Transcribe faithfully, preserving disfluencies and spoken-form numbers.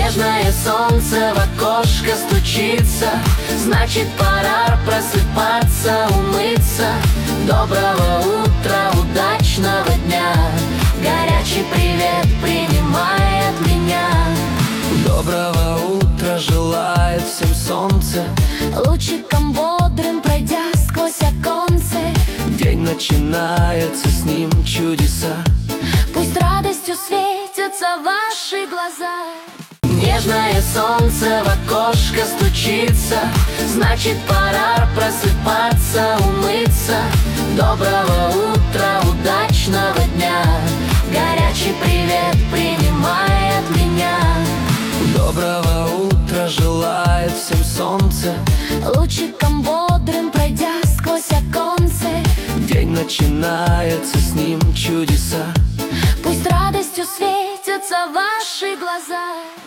Нежное солнце в окошко стучится, значит пора просыпаться, умыться. Доброго утра, удачного дня, горячий привет принимает меня. Доброго утра желает всем солнце, лучиком бодрым пройдя сквозь оконце. день начинается, с ним чудеса. Пусть радостью светятся ваши глаза. Нежное солнце в окошко стучится, значит пора просыпаться, умыться. Доброго утра, удачного дня, горячий привет принимает меня. Доброго утра желает всем солнце, лучиком бодрым пройдя сквозь оконце. день начинается, с ним чудеса. Пусть радостью светятся ваши глаза.